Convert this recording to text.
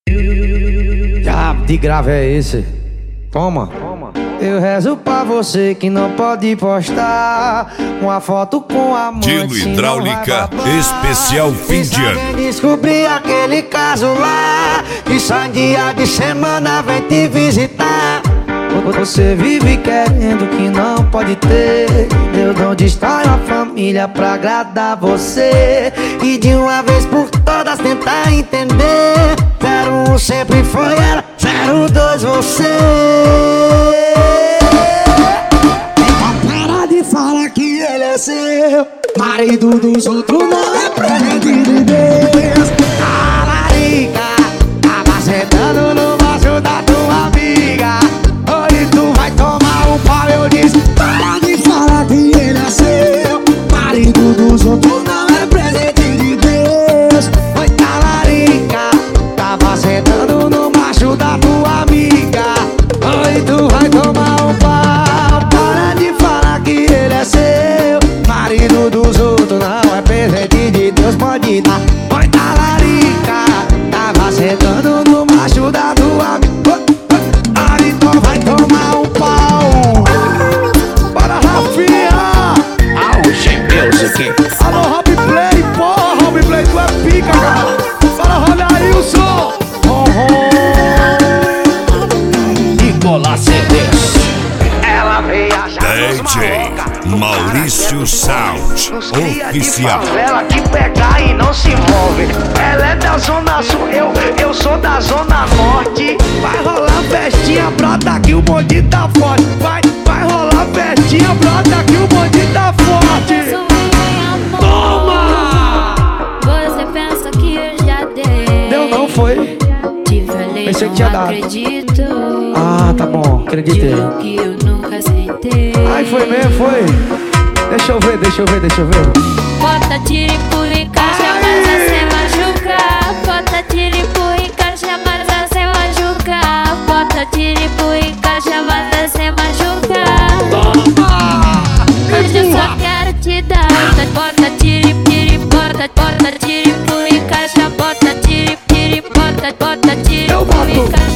Diabo de grave é esse? Toma. Eu rezo pra você que não pode postar uma foto com a mãe. Dino Hidráulica especial fim de ano. Descobri aquele caso lá que só em dia de semana vem te visitar. Você vive querendo que não pode ter. Eu não destrói a família pra agradar você. E de uma vez por todas tentar entender. 01 sempre foi ela, 02 você. Então para de falar que ele é seu. Marido dos outros não é presente de Deus. A larica tava sentando no vaso da tua amiga. Hoje tu vai tomar um pau, eu disse. Para de falar que ele é seu. Marido dos outros não é presente de Deus. Oi, talarica, tava sentando no macho da tua amiga. Hoje tu vai tomar um pau. Para de falar que ele é seu. Marido dos outros não é presente de Deus, pode dar. Oi, talarica, tava sentando no macho da tua amiga. Aí tu vai tomar um pau. Bora, Rafinha! Auge Music. Alô, Rob Play, porra, Rob Play, tu é pica, cara. Bora, Rolhailson. Nicolas CDs. Ela veio achar DJ Maurício Sound Oficial. Ela que pega e não se move. Ela é da zona sul, eu sou da zona norte. Vai rolar festinha, brota que o bonde tá forte. Vai rolar festinha, brota que o bonde tá forte. Toma! Você pensa que eu já dei? Deu não, foi? Te falei, Pensei que não tinha dado. acredito. Ah, tá bom, acreditei. Juro que eu nunca aceitei. Ai, foi mesmo, foi? Deixa eu ver. Bota tiro e pula e caixa, mas você machuca. Bota tiro e pula e caixa, mas você machuca. Bota tiro e pula e caixa, mas você machuca. Hoje eu só quero te dar. Bota tiro e bota tiro e pula e caixa. Bota tiro e bota tiro e pula e caixa.